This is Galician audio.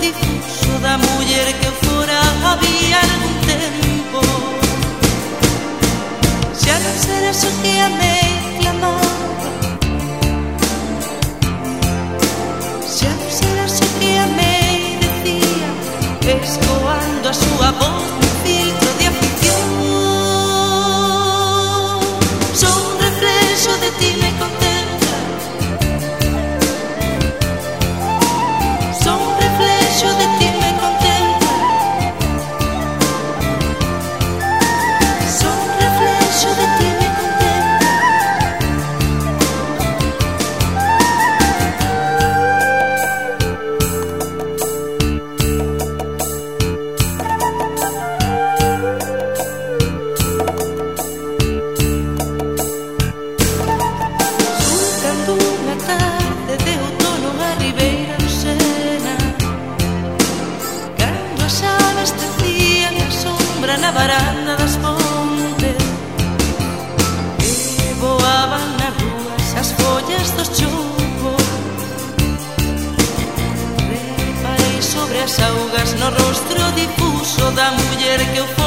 difuso da muller que fora había algún tempo. Xa non serás o que amei clamaba, xa non serás o que amei decía, escoando a súa voz nun filtro de afición. Son un reflexo de ti me contempla, son un reflexo de ti me contempla, son un reflexo de ti me contempla. Surcando unha tarde de outono a ribeira do Sena, cando as aves tecían a sombra na varanda das Pontes, e voaban nas rúas as follas dos choupos, reparei sobre as augas no rostro difuso da muller que o